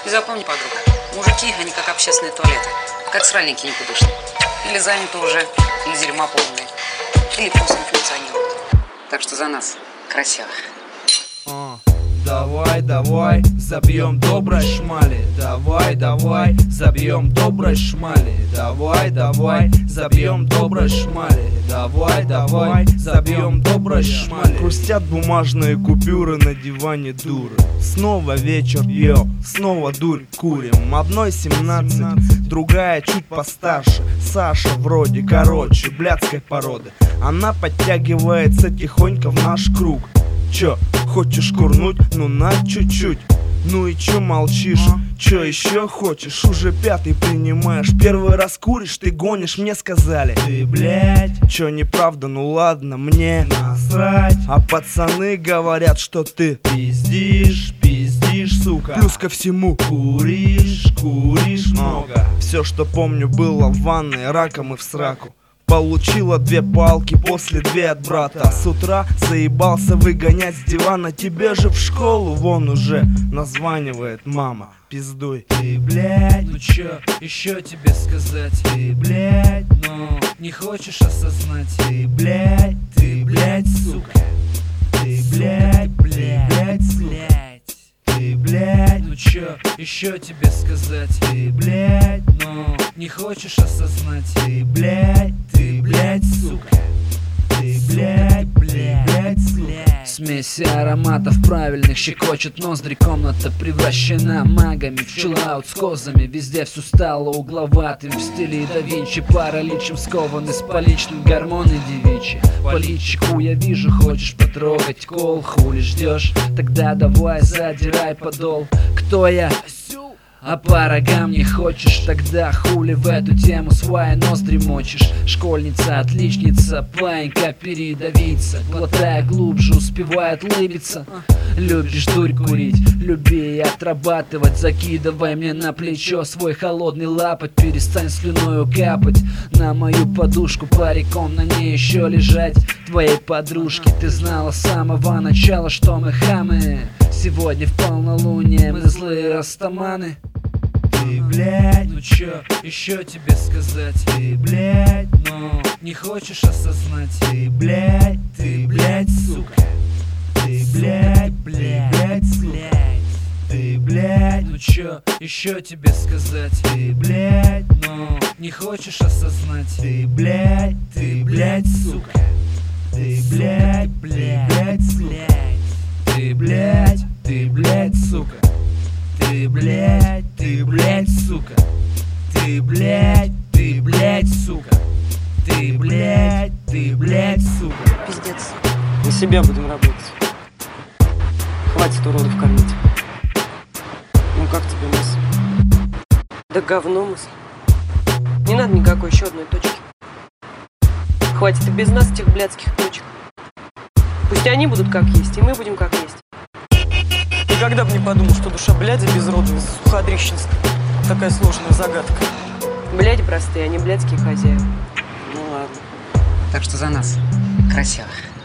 И запомни, подруга, мужики, они как общественные туалеты, как сральники никудышные. Или заняты уже, или дерьма полные, или просто не функционируют. Так что за нас, красивых. Давай, давай, забьем доброй шмали. Давай, давай, забьем доброй шмали. Давай, давай, забьем доброй шмали. Давай, давай, забьем доброй шмали. Хрустят бумажные купюры на диване дуры. Снова вечер, снова дурь курим. Одной 17, другая чуть постарше. Саша вроде короче, блядской породы. Она подтягивается тихонько в наш круг. Чё, хочешь курнуть? Ну на чуть-чуть. Ну и чё молчишь? Чё еще хочешь? Уже пятый принимаешь. Первый раз куришь, ты гонишь, мне сказали. Ты, блядь, чё неправда? Ну ладно, мне насрать. А пацаны говорят, что ты пиздишь, сука. Плюс ко всему куришь много. Все, что помню, было в ванной, раком и в сраку. Получила 2 палки, после 2 от брата. С утра заебался выгонять с дивана. Тебе же в школу вон уже названивает мама. Пиздуй. Ты, блядь, ну чё еще тебе сказать? Ты, блядь, но не хочешь осознать? Ты, блядь, сука. Ты, блядь, Ты, блядь, ну чё еще тебе сказать? Ты, блядь, но не хочешь осознать? Ты, блядь, сука. Ты, блядь, Смесь ароматов правильных щекочет ноздри. Комната превращена магами в чиллаут с козами. Везде все стало угловатым в стиле да Винчи. Параличем скованы с поличным, гормоны девичьи. По личику я вижу, хочешь потрогать кол. Хули ждешь? Тогда давай задирай подол. Кто я? А по рогам не хочешь, тогда хули в эту тему свои ноздри мочишь. Школьница, отличница, паинька, передавиться. Глотая глубже, успевает улыбиться. Любишь дурь курить, люби и отрабатывать. Закидывай мне на плечо свой холодный лапоть. Перестань слюною капать на мою подушку, париком на ней еще лежать. Твоей подружки ты знала с самого начала, что мы хамы. Сегодня в полнолуние мы злые растаманы. Ты, блядь, ну чё еще тебе сказать? Ты, блядь, но не хочешь осознать? Ты, блядь, сука. Ты, блядь, Ты, блядь, ну чё еще тебе сказать? Ты, блядь, но не хочешь осознать? Ты, блядь, сука. Ты, блядь, Ты, блядь, сука. Ты, блядь, сука. Ты, блядь, сука. Ты, блядь, сука. Пиздец. На себя будем работать. Хватит уродов кормить. Ну как тебе мысль? Да говно мысль. Не надо никакой еще одной точки. Хватит и без нас этих блядских точек. Пусть они будут как есть, и мы будем как есть. Никогда бы не подумал, что душа бляди безродная, суходрищенская. Такая сложная загадка. Бляди простые, они блядские хозяева. Ну ладно. Так что за нас, красивых.